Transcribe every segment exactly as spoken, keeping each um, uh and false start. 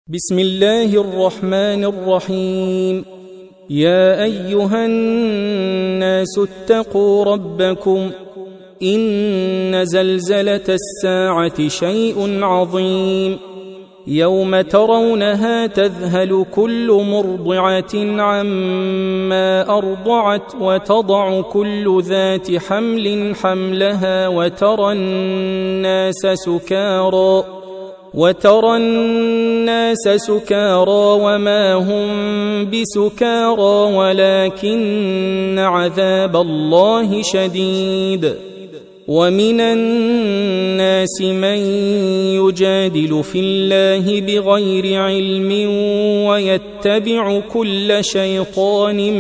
بسم الله الرحمن الرحيم. يا أيها الناس اتقوا ربكم إن زلزلة الساعة شيء عظيم يوم ترونها تذهل كل مرضعة عما أرضعت وتضع كل ذات حمل حملها وترى الناس سكارى وترى الناس سكارى وما هم بسكارى ولكن عذاب الله شديد. ومن الناس من يجادل في الله بغير علم ويتبع كل شيطان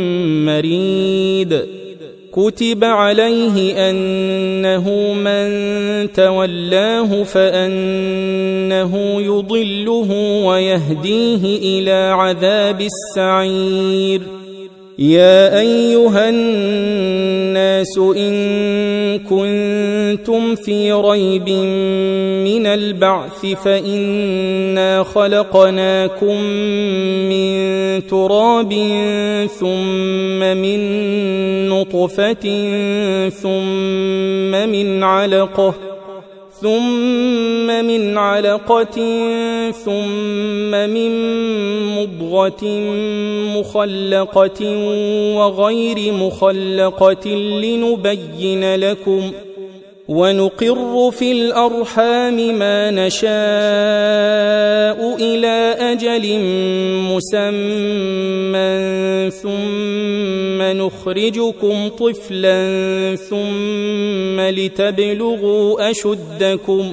مريد. كتب عليه أنه من تولاه فأنه يضله ويهديه إلى عذاب السعير. يا أيها الناس إن كنتم في ريب من البعث فإنا خلقناكم من تراب ثم من نطفة ثم من علقة ثم من علقة ثم من مضغة مخلقة وغير مخلقة لنبين لكم ونقر في الأرحام ما نشاء إلى أجل مسمى ثم نخرجكم طفلا ثم لتبلغوا أشدكم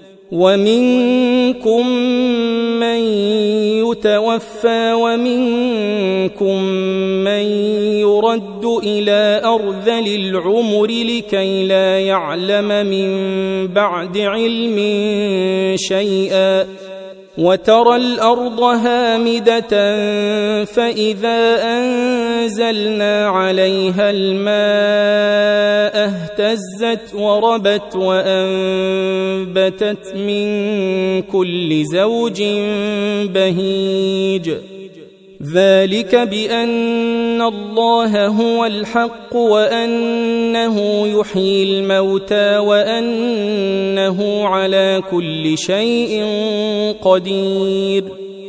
ومنكم من يتوفى ومنكم من يرد إلى أرذل العمر لكي لا يعلم من بعد علم شيئا. وترى الأرض هامدة فإذا أنزلنا عليها الماء اهتزت وربت وأنبتت من كل زوج بهيج. ذلك بأن الله هو الحق وأنه يحيي الموتى وأنه على كل شيء قدير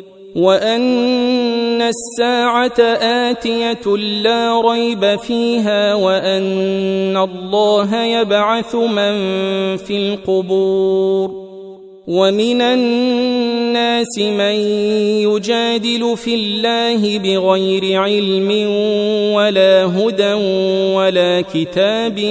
وأن الساعة آتية لا ريب فيها وأن الله يبعث من في القبور. ومن الناس من يجادل في الله بغير علم ولا هدى ولا كتاب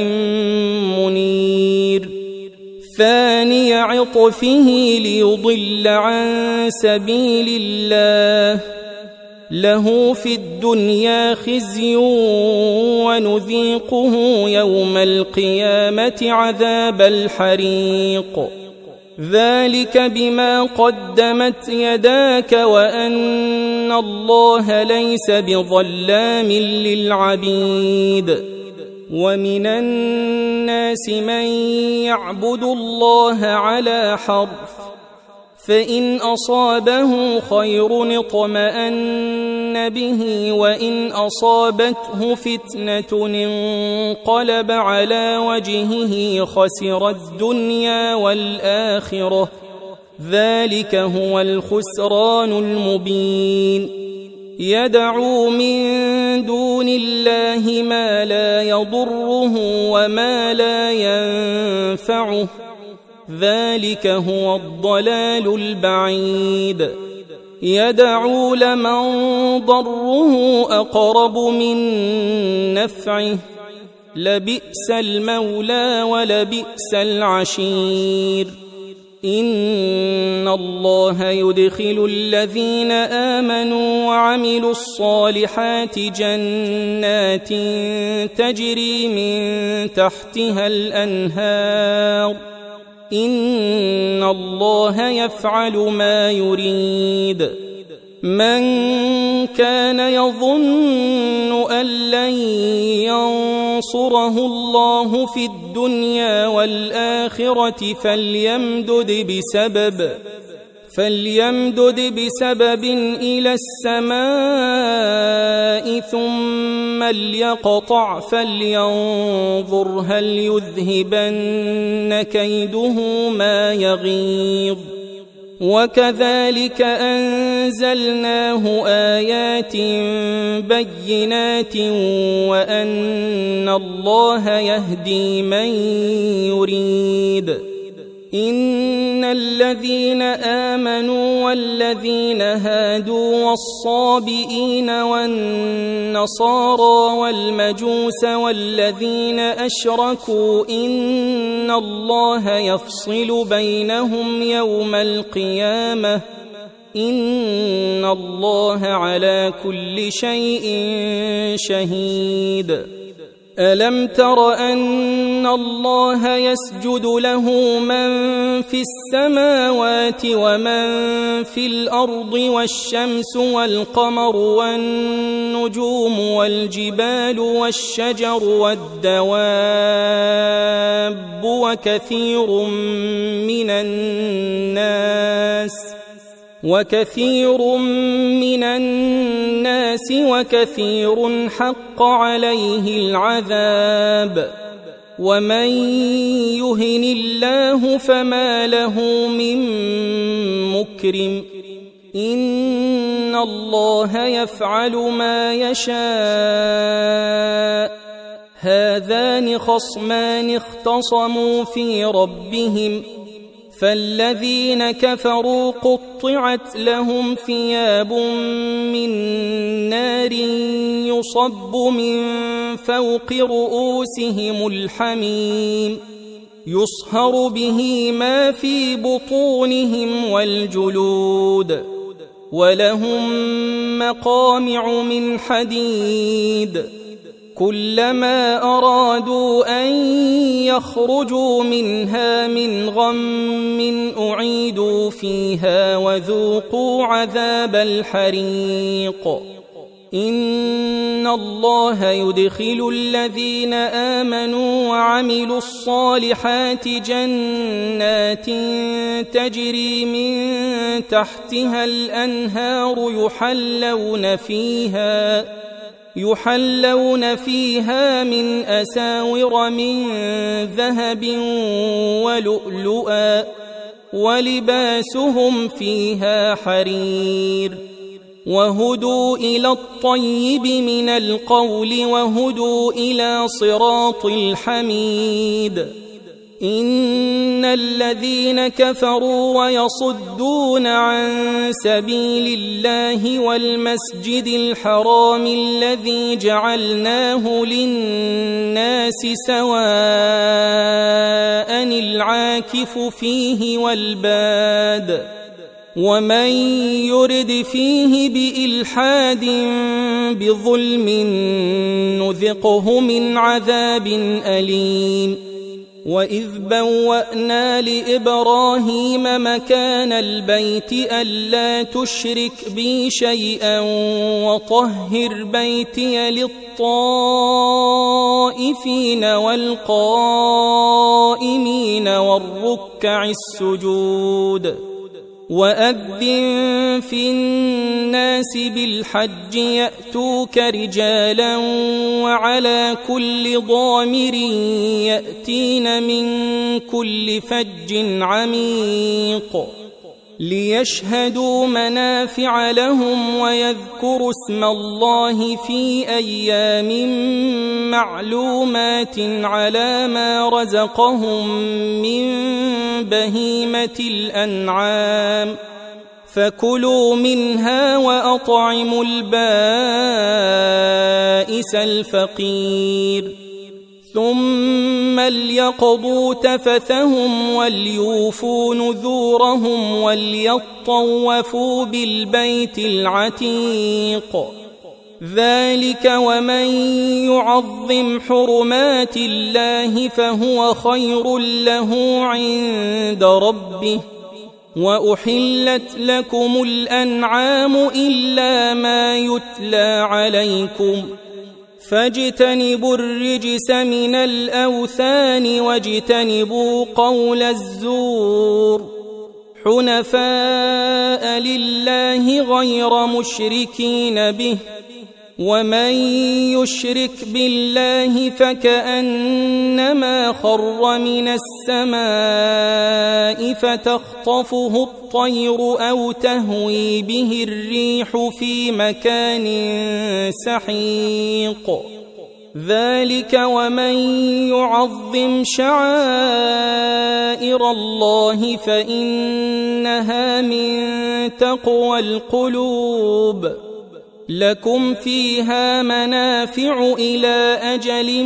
منير. ثاني عطفه ليضل عن سبيل الله له في الدنيا خزي ونذيقه يوم القيامة عذاب الحريق. ذلك بما قدمت يداك وأن الله ليس بظلام للعبيد. ومن الناس من يعبد الله على حرف فإن أصابه خير اطمأن به وإن أصابته فتنة انقلب على وجهه خسر الدنيا والآخرة. ذلك هو الخسران المبين. يدعو من دون الله ما لا يضره وما لا ينفعه. ذلك هو الضلال البعيد. يدعو لمن ضره أقرب من نفعه لبئس المولى ولبئس العشير. إن الله يدخل الذين آمنوا وعملوا الصالحات جنات تجري من تحتها الأنهار. إن الله يفعل ما يريد. من كان يظن أن لن ينصره الله في الدنيا والآخرة فليمدد بسبب فليمدد بسبب إلى السماء ثم ليقطع فلينظر هل يذهبن كيده ما يغيظ وكذلك أنزلناه آيات بينات وأن الله يهدي من يريد. إن الذين آمنوا والذين هادوا والصابئين والنصارى والمجوس والذين أشركوا إن الله يفصل بينهم يوم القيامة إن الله على كل شيء شهيد. ألم تر أن الله يسجد له من في السماوات ومن في الأرض والشمس والقمر والنجوم والجبال والشجر والدواب وكثير من الناس وكثير من الناس وكثير حق عليه العذاب ومن يهن الله فما له من مكرم إن الله يفعل ما يشاء. هذان خصمان اختصموا في ربهم فالذين كفروا قطعت لهم ثياب من نار يصب من فوق رؤوسهم الحميم يصهر به ما في بطونهم والجلود ولهم مقامع من حديد كلما أرادوا أن يخرجوا منها من غم أعيدوا فيها وذوقوا عذاب الحريق. إن الله يدخل الذين آمنوا وعملوا الصالحات جنات تجري من تحتها الأنهار يحلون فيها يحلون فيها من أساور من ذهب ولؤلؤا ولباسهم فيها حرير وهدوا إلى الطيب من القول وهدوا إلى صراط الحميد. إن الذين كفروا ويصدون عن سبيل الله والمسجد الحرام الذي جعلناه للناس سواء العاكف فيه والباد ومن يرد فيه بإلحاد بظلم نذقه من عذاب أليم. وإذ بوأنا لإبراهيم مكان البيت ألا تشرك بي شيئا وطهر بيتي للطائفين والقائمين والركع السجود. وأذن في الناس بالحج يأتوك رجالا وعلى كل ضامر يأتين من كل فج عميق ليشهدوا منافع لهم ويذكروا اسم الله في أيام معلومات على ما رزقهم من بهيمة الأنعام فكلوا منها وأطعموا البائس الفقير ثم ليقضوا تفثهم وليوفوا نذورهم وليطوفوا بالبيت العتيق. ذلك ومن يعظم حرمات الله فهو خير له عند ربه. وأحلت لكم الأنعام إلا ما يتلى عليكم فاجتنبوا الرجس من الأوثان واجتنبوا قول الزور. حنفاء لله غير مشركين به ومن يشرك بالله فكأنما خر من السماء فتخطفه الطير أو تهوي به الريح في مكان سحيق ذلك ومن يعظم شعائر الله فإنها من تقوى القلوب لكم فيها منافع إلى أجل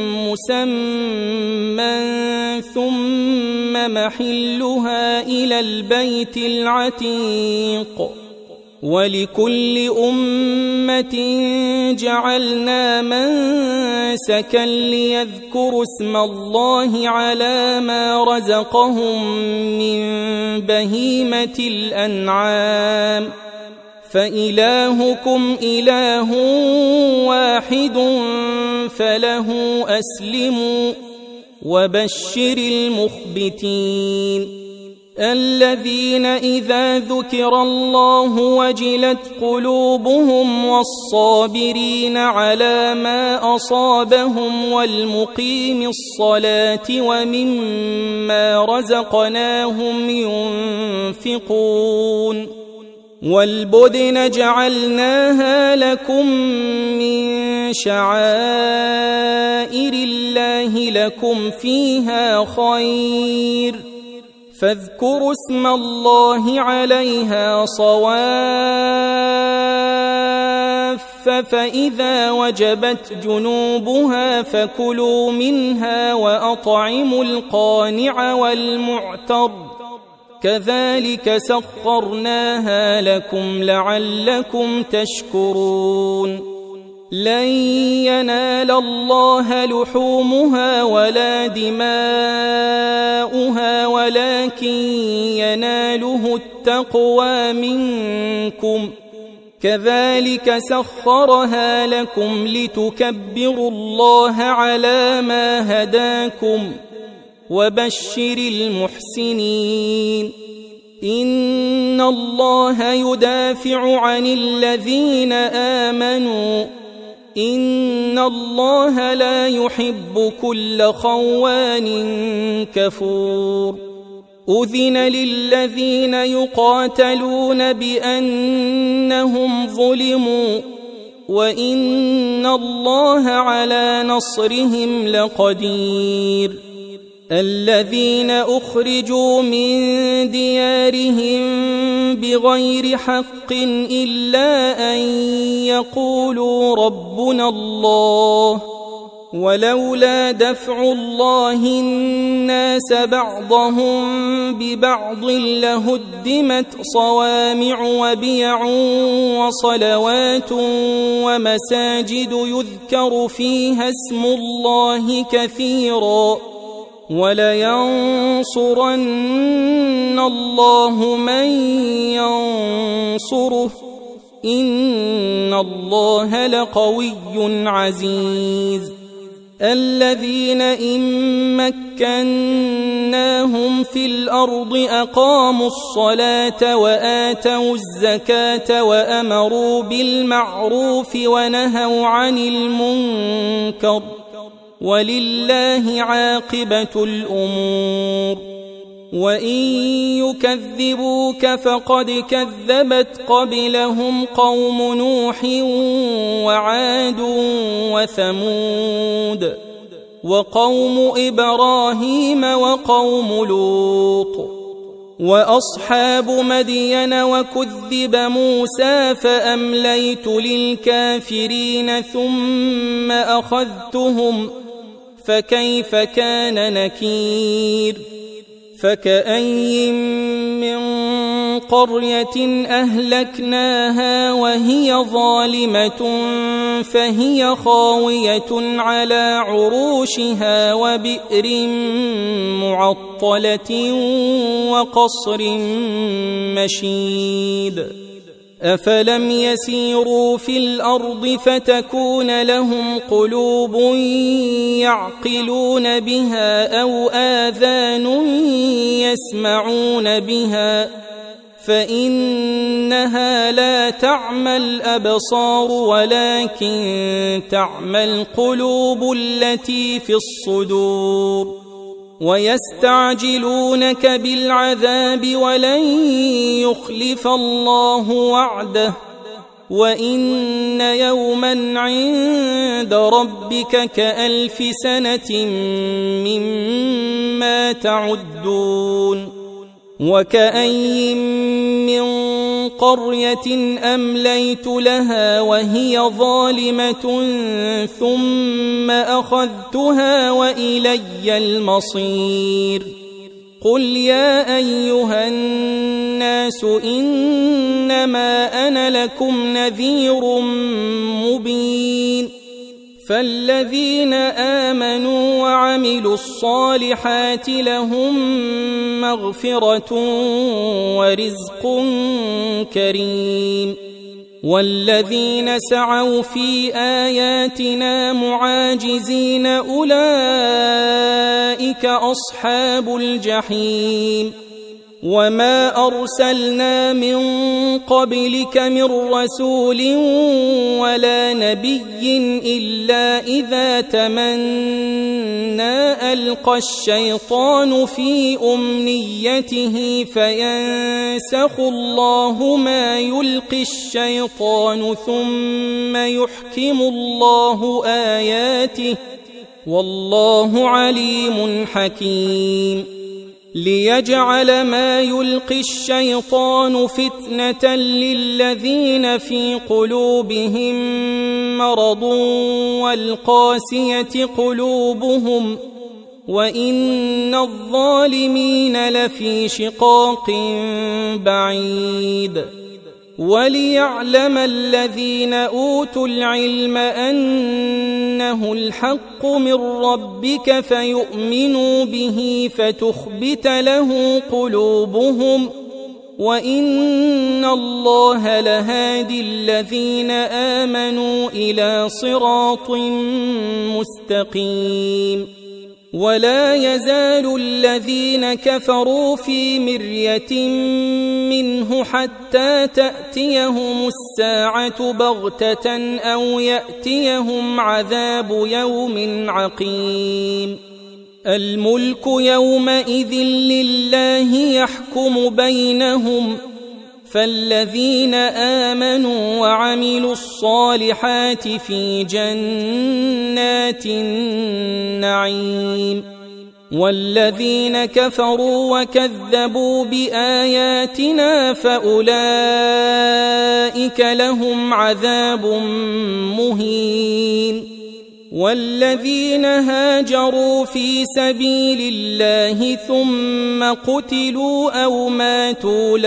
مسمى ثم محلها إلى البيت العتيق ولكل أمة جعلنا منسكا ليذكروا اسم الله على ما رزقهم من بهيمة الأنعام فإلهكم إله واحد فله أسلموا وبشر المخبتين الذين إذا ذكر الله وجلت قلوبهم والصابرين على ما أصابهم والمقيم الصلاة ومما رزقناهم ينفقون والبدن جعلناها لكم من شعائر الله لكم فيها خير فاذكروا اسم الله عليها صواف فإذا وجبت جنوبها فكلوا منها وأطعموا القانع والمعتر كذلك سخرناها لكم لعلكم تشكرون لن ينال الله لحومها ولا دماؤها ولكن يناله التقوى منكم كذلك سخرها لكم لتكبروا الله على ما هداكم وبشر المحسنين إن الله يدافع عن الذين آمنوا إن الله لا يحب كل خوان كفور أذن للذين يقاتلون بأنهم ظلموا وإن الله على نصرهم لقدير الذين أخرجوا من ديارهم بغير حق إلا أن يقولوا ربنا الله ولولا دفع الله الناس بعضهم ببعض لهدمت صوامع وبيع وصلوات ومساجد يذكر فيها اسم الله كثيرا ولينصرن الله من ينصره إن الله لقوي عزيز الذين إن مكناهم في الأرض أقاموا الصلاة وآتوا الزكاة وأمروا بالمعروف ونهوا عن المنكر ولله عاقبة الأمور وإن يكذبوك فقد كذبت قبلهم قوم نوح وعاد وثمود وقوم إبراهيم وقوم لوط وأصحاب مدين وكذب موسى فأمليت للكافرين ثم أخذتهم فكيف كان نكير فكأي من قرية أهلكناها وهي ظالمة فهي خاوية على عروشها وبئر معطلة وقصر مشيد أفلم يسيروا في الأرض فتكون لهم قلوب يعقلون بها أو آذان يسمعون بها فإنها لا تعمى الأبصار ولكن تعمى القلوب التي في الصدور ويستعجلونك بالعذاب ولن يخلف الله وعده وإن يوما عند ربك كألف سنة مما تعدون وكأي من قرية أمليت لها وهي ظالمة ثم أخذتها وإلي المصير قل يا أيها الناس إنما أنا لكم نذير مبين فالذين آمنوا وعملوا الصالحات لهم مغفرة ورزق كريم والذين سعوا في آياتنا معاجزين أولئك أصحاب الجحيم وما أرسلنا من قبلك من رسول ولا نبي إلا إذا تمنى ألقى الشيطان في أمنيته فينسخ الله ما يلقي الشيطان ثم يحكم الله آياته والله عليم حكيم ليجعل ما يلقي الشيطان فتنة للذين في قلوبهم مرض والقاسية قلوبهم وإن الظالمين لفي شقاق بعيد وليعلم الذين أوتوا العلم أنه الحق من ربك فيؤمنوا به فتخبت له قلوبهم وإن الله لهادي الذين آمنوا إلى صراط مستقيم ولا يزال الذين كفروا في مرية منه حتى تأتيهم الساعة بغتة أو يأتيهم عذاب يوم عقيم الملك يومئذ لله يحكم بينهم فالذين آمنوا وعملوا الصالحات في جنات النعيم والذين كفروا وكذبوا بآياتنا فأولئك لهم عذاب مهين والذين هاجروا في سبيل الله ثم قتلوا أو ماتوا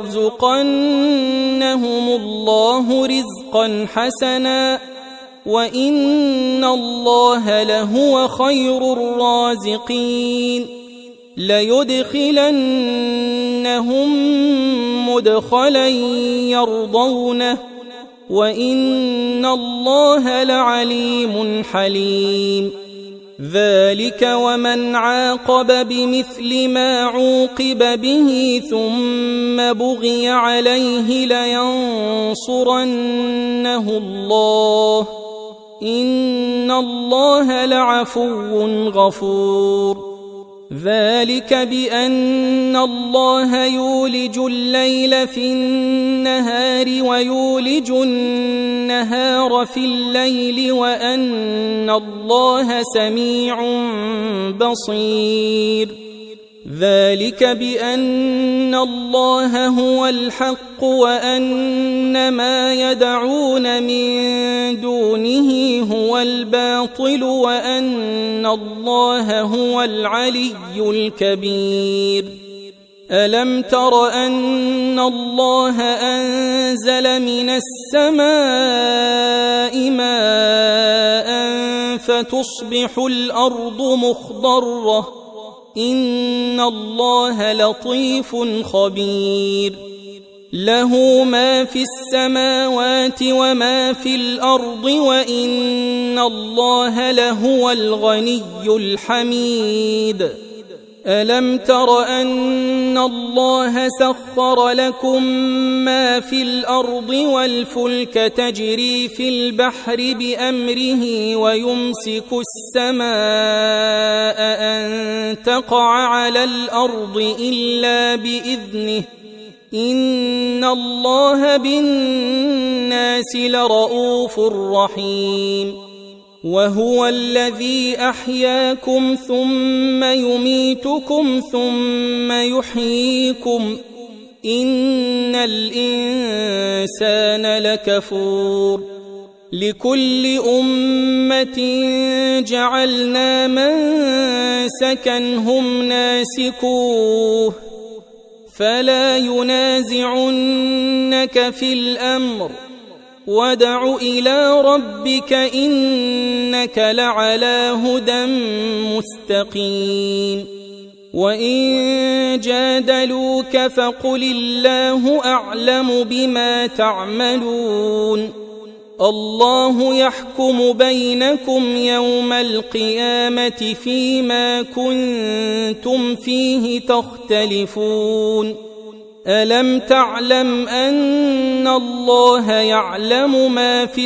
ليرزقنهم الله رزقا حسنا وإن الله لهو خير الرازقين ليدخلنهم مدخلا يرضونه وإن الله لعليم حليم ذلك ومن عاقب بمثل ما عوقب به ثم بغي عليه لينصرنه الله إن الله لعفو غفور ذلك بأن الله يولج الليل في النهار ويولج النهار في الليل وأن الله سميع بصير ذلك بأن الله هو الحق وأن ما يدعون من دونه هو الباطل وأن الله هو العلي الكبير ألم تر أن الله أنزل من السماء ماء فتصبح الأرض مخضرة إن الله لطيف خبير له ما في السماوات وما في الأرض وإن الله لهو الغني الحميد ألم تر أن الله سخر لكم ما في الأرض والفلك تجري في البحر بأمره ويمسك السماء أن تقع على الأرض إلا بإذنه إن الله بالناس لرؤوف رحيم وهو الذي أحياكم ثم يميتكم ثم يحييكم إن الإنسان لكفور لكل أمة جعلنا منسكا هم ناسكوه فلا ينازعنك في الأمر وادع إلى ربك إنك لعلى هدى مستقيم وإن جادلوك فقل الله أعلم بما تعملون الله يحكم بينكم يوم القيامة فيما كنتم فيه تختلفون ألم تعلم أن الله يعلم ما في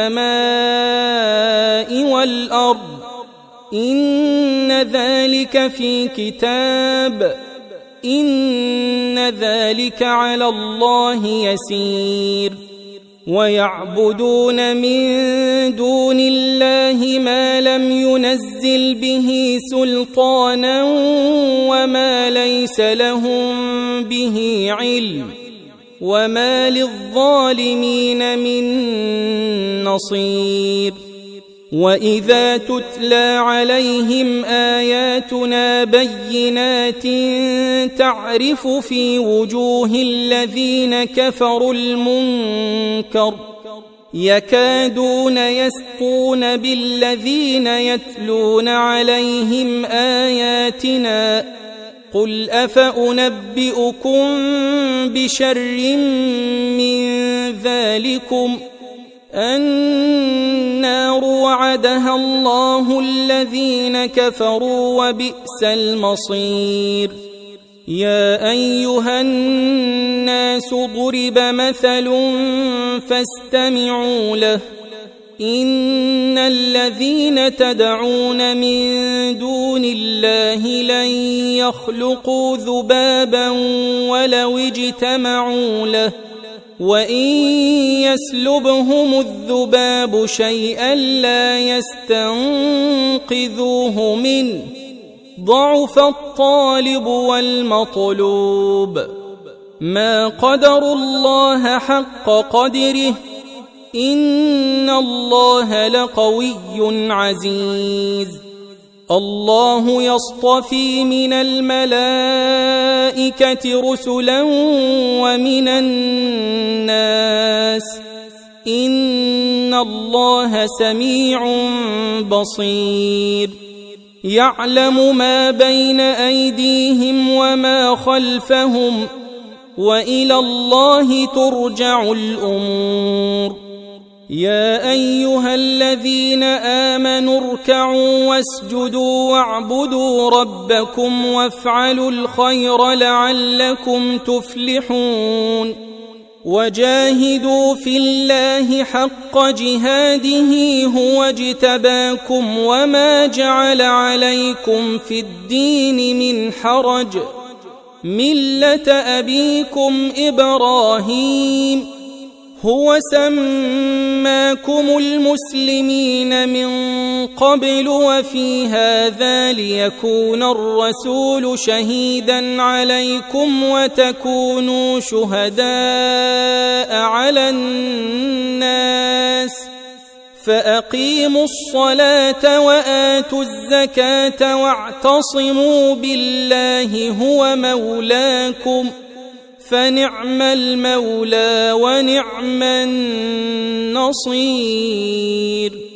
السماء والأرض إن ذلك في كتاب إن ذلك على الله يسير ويعبدون من دون الله ما لم ينزل به سلطانا وما ليس لهم به علم وما للظالمين من نصير وإذا تتلى عليهم آياتنا بينات تعرف في وجوه الذين كفروا المنكر يكادون يسقون بالذين يتلون عليهم آياتنا قل أفأنبئكم بشر من ذلكم النار وعدها الله الذين كفروا وبئس المصير يا أيها الناس ضرب مثل فاستمعوا له إن الذين تدعون من دون الله لن يخلقوا ذبابا ولو اجتمعوا له وإن يسلبهم الذباب شيئا لا يستنقذوه منه ضعف الطالب والمطلوب ما قدروا الله حق قدره إن الله لقوي عزيز الله يصطفي من الملائكة رسلا ومن الناس إن الله سميع بصير يعلم ما بين أيديهم وما خلفهم وإلى الله ترجع الأمور يا أيها الذين آمنوا اركعوا واسجدوا واعبدوا ربكم وافعلوا الخير لعلكم تفلحون وجاهدوا في الله حق جهاده هو اجتباكم وما جعل عليكم في الدين من حرج ملة أبيكم إبراهيم هو سماكم المسلمين من قبل وفي هذا ليكون الرسول شهيدا عليكم وتكونوا شهداء على الناس فأقيموا الصلاة وآتوا الزكاة واعتصموا بالله هو مولاكم فنعم المولى ونعم النصير.